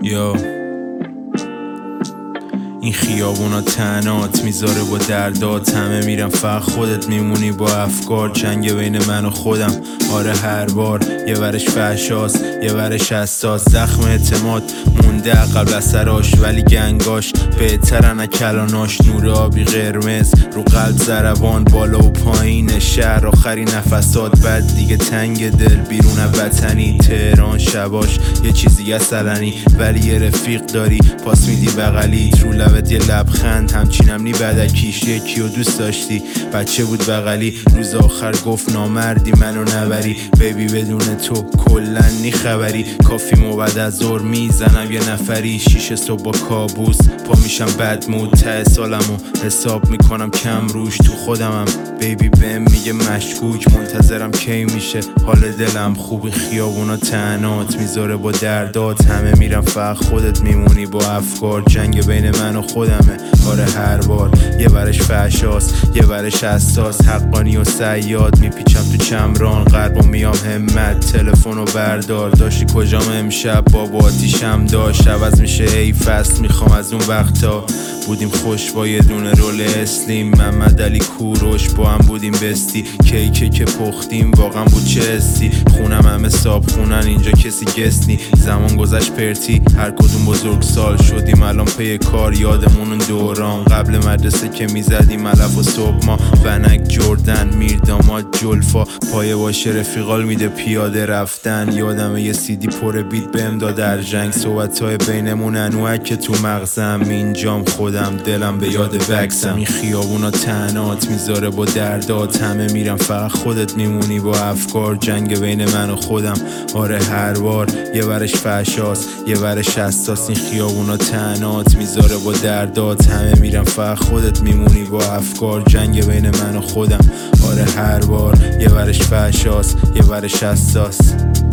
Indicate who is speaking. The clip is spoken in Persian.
Speaker 1: یا این خیابونا تنات میذاره با دردات، همه میرن فقط خودت میمونی با افکار. جنگ بین من و خودم، آره هر بار یه ورش فحشاست یه ورش حساس. زخم اعتماد مونده قبل از سراش، ولی گنگاش بهترن از کلاناش. نور آبی قرمز رو قلب ضربان، بالا و پایین شهر آخری نفسات. بعد دیگه تنگ دل بیرون وطنی، تهران شباش یه چیزی اصلنی. ولی یه رفیق داری پاس میدی بغلیت، رو لبت یه لبخند همچینم نی بدکیش. یکی رو دوست داشتی بچه بود بغلی، روز آخر گفت نامردی منو نبری. بیبی بدون تو کلن نی خبری، کافیمو بعد از ظهر میزنم یه نفری. 6 صبح با کابوس پا میشم بد مود، ته سالمو حساب میکنم کم روش. تو خودمم بیبی بهم میگه مشکوک، منتظرم کی میشه حال دلم خوبی. خیابونا تنات میذاره با دردات، همه میرن فقط خودت میمونی با افکار. جنگ بین من و خودمه، آره هر بار یه ورش فحشاست یه ورش حساس. حقانی و صیاد میپیچم تو چمران، غرب و میام همت تلفنو بردار. داشتی کجام امشب بابا آتیشم داشت، عوض میشه ای فصل میخوام از اون وقتا. بودیم خوش با یه دونه رول اسلیم، محمد علی کوروش با هم بودیم بستی. کیکه که پختیم واقعا بود چه حسی، خونم همه صاحب خونن اینجا کسی گست نی. زمان گذشت پرتی هر کدوم بزرگ سال شدیم، الان پی کار یادمون اون دوران. قبل مدرسه که میزدیم علف و صبح ما، ونک جردن میرداماد جلفا. پایه باشه رفیقال میده پیاده رفتن، یادمه یه سیدی پر بیت بهم داد در جنگ. صحبتای بینمون انوک که تو مغزم، اینجام خودم دلم به یاد وکسم. این خیابونا تنات میذاره با دردات، همه میرن فقط خودت میمونی با افکار. جنگ بین من و خودم، آره هر بار یه ورش فحشاست یه ورش حساس. این خیابونا تنات میذاره با دردات، همه میرن فقط خودت میمونی با افکار. جنگ بین من و خودم، آره هر بار یه ورش فحشاست یه ورش حساس.